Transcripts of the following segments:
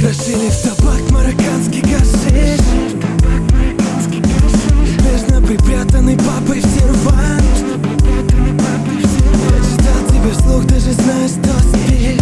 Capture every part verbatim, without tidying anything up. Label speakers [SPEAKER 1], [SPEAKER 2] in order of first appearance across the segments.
[SPEAKER 1] Крошили в табак марокканский гашиш, неизбежно припрятанный папой в сервант. Я читал тебе вслух, ты же знаешь, что спишь.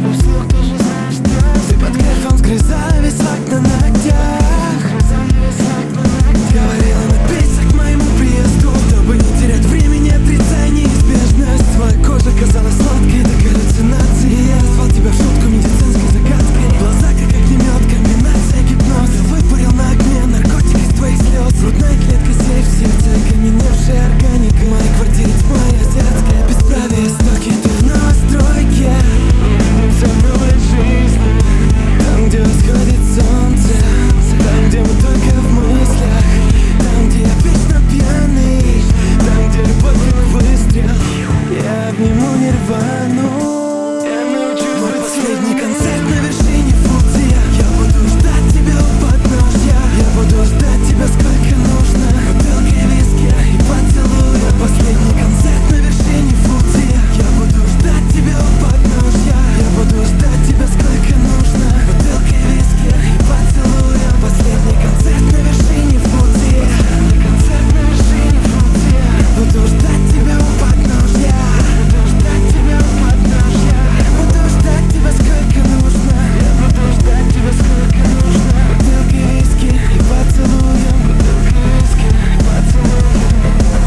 [SPEAKER 1] Ты под кайфом сгрызала весь лак на ногтях. Говорила, напейся к моему приезду, чтобы не терять времени, отрицая неизбежность. Твоя кожа казалась сладкой до галлюцинации. Я назвал тебя в шутку медицинской загадкой. Глаза как огнемет, комбинация гипноз. Я выпарил на огне наркотик из твоих слез. Грудная клетка, сейф, сердце, окаменевшая органика. В моей квартире тьма азиатская, бесправие, истоки. Ты в новостройке, вся новая жизнь. Там, где восходит солнце, там, где мы только в мыслях. Там, где я вечно пьяный, там, где любовь как выстрел. Я обниму нирвану. Мой последний концерт на вершине Фудзи. Я буду ждать тебя у подножья. Я буду ждать тебя сколько нужно. Бутылкой виски и поцелуй. Мой последний концерт на вершине Фудзи. Я буду ждать тебя у подножья. Я буду ждать тебя сколько нужно. Бутылкой виски и поцелуй. Последний концерт на вершине Фудзи. Концерт на вершине Фудзи. Буду ждать тебя у подножья. Буду ждать тебя у подножья. Буду ждать тебя сколько нужно. Я буду ждать тебя сколько нужно. Бутылкой виски и поцелуем. Бутылкой виски и поцелуем.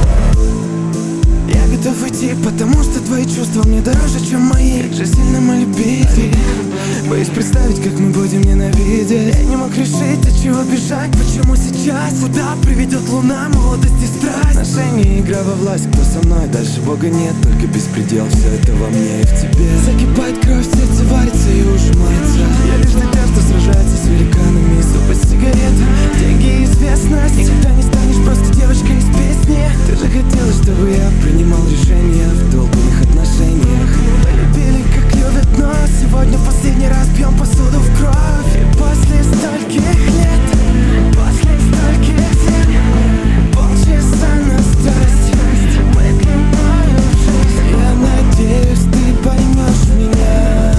[SPEAKER 1] Я готов уйти, потому что твои чувства мне дороже, чем мои. Как же сильно мы любили. Боюсь представить, как мы будем ненавидеть. Я не мог решить, от чего бежать, почему сейчас. Куда приведет луна, молодость и страсть. Отношения, игра во власть, кто со мной, дальше Бога нет. Только беспредел, все это во мне и в тебе. Закипает кровь, сердце варится и ужимается. Я лишь дитя, что сражается с великанами. Суп из сигарет, деньги и известность. Никогда не станешь просто девочкой из песни. Ты же хотела, чтобы я принимал решения в долбанных отношениях. Мы любили, как любят, но сегодня последний раз пьем посуду в кровь. И после стольких лет, после стольких дней, полчаса на страсть, мы длиною в жизнь. Я надеюсь, ты поймешь меня.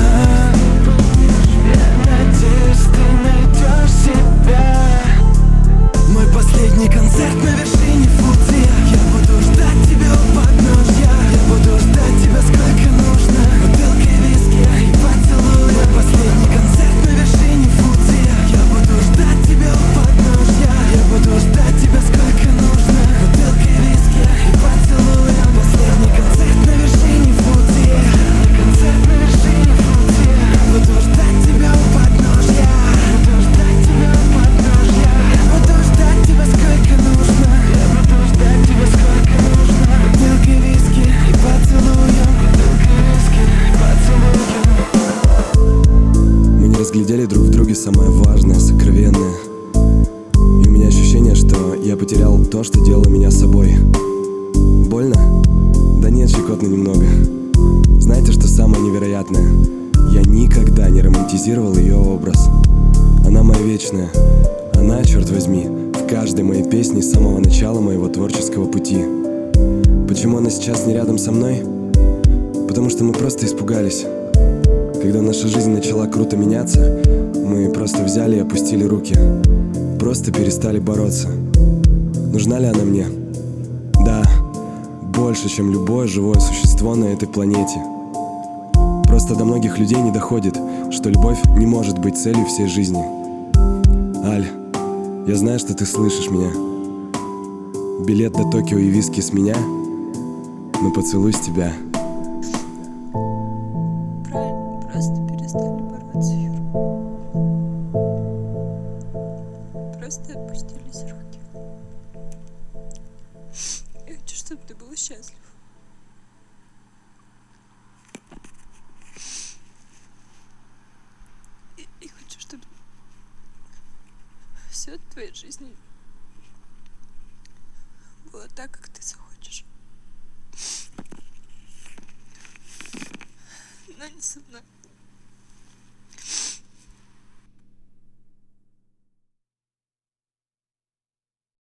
[SPEAKER 1] Я надеюсь, ты найдешь себя. Мой последний концерт на вершине Фудзи. Я буду ждать тебя у подножья. Я буду ждать тебя сколько нужно. Бутылкой виски и поцелуй. Мой последний концерт на вершине Фудзи. Я буду ждать тебя у подножья. Я буду ждать тебя сколько нужно. Бутылкой виски и поцелуй. Последний концерт на вершине Фудзи. Концерт на вершине Фудзи. Буду ждать тебя у подножья. Буду ждать тебя у подножья. Я буду ждать тебя сколько нужно. Я буду ждать тебя сколько нужно. Бутылкой виски и поцелуем. Бутылкой виски и поцелуем.
[SPEAKER 2] Мы не разглядели друг в друге самое важное, сокровенное. И у меня ощущение, что я потерял то, что делало меня собой. Больно? Да нет, щекотно немного. Знаете, что самое невероятное? Я никогда не романтизировал ее образ. Она моя вечная. Она, черт возьми, в каждой моей песне с самого начала моего творческого пути. Почему она сейчас не рядом со мной? Потому что мы просто испугались. Когда наша жизнь начала круто меняться, мы просто взяли и опустили руки. Просто перестали бороться. Нужна ли она мне? Да, больше, чем любое живое существо на этой планете. Просто до многих людей не доходит, что любовь не может быть целью всей жизни. Аль, я знаю, что ты слышишь меня. Билет до Токио и виски с меня, но поцелуй с тебя.
[SPEAKER 3] Правильно, просто перестали бороться, Юр. Просто отпустились руки. Я хочу, чтобы ты был счастлив. И, и хочу, чтобы все в твоей жизни было так, как ты захочешь. Но не со мной.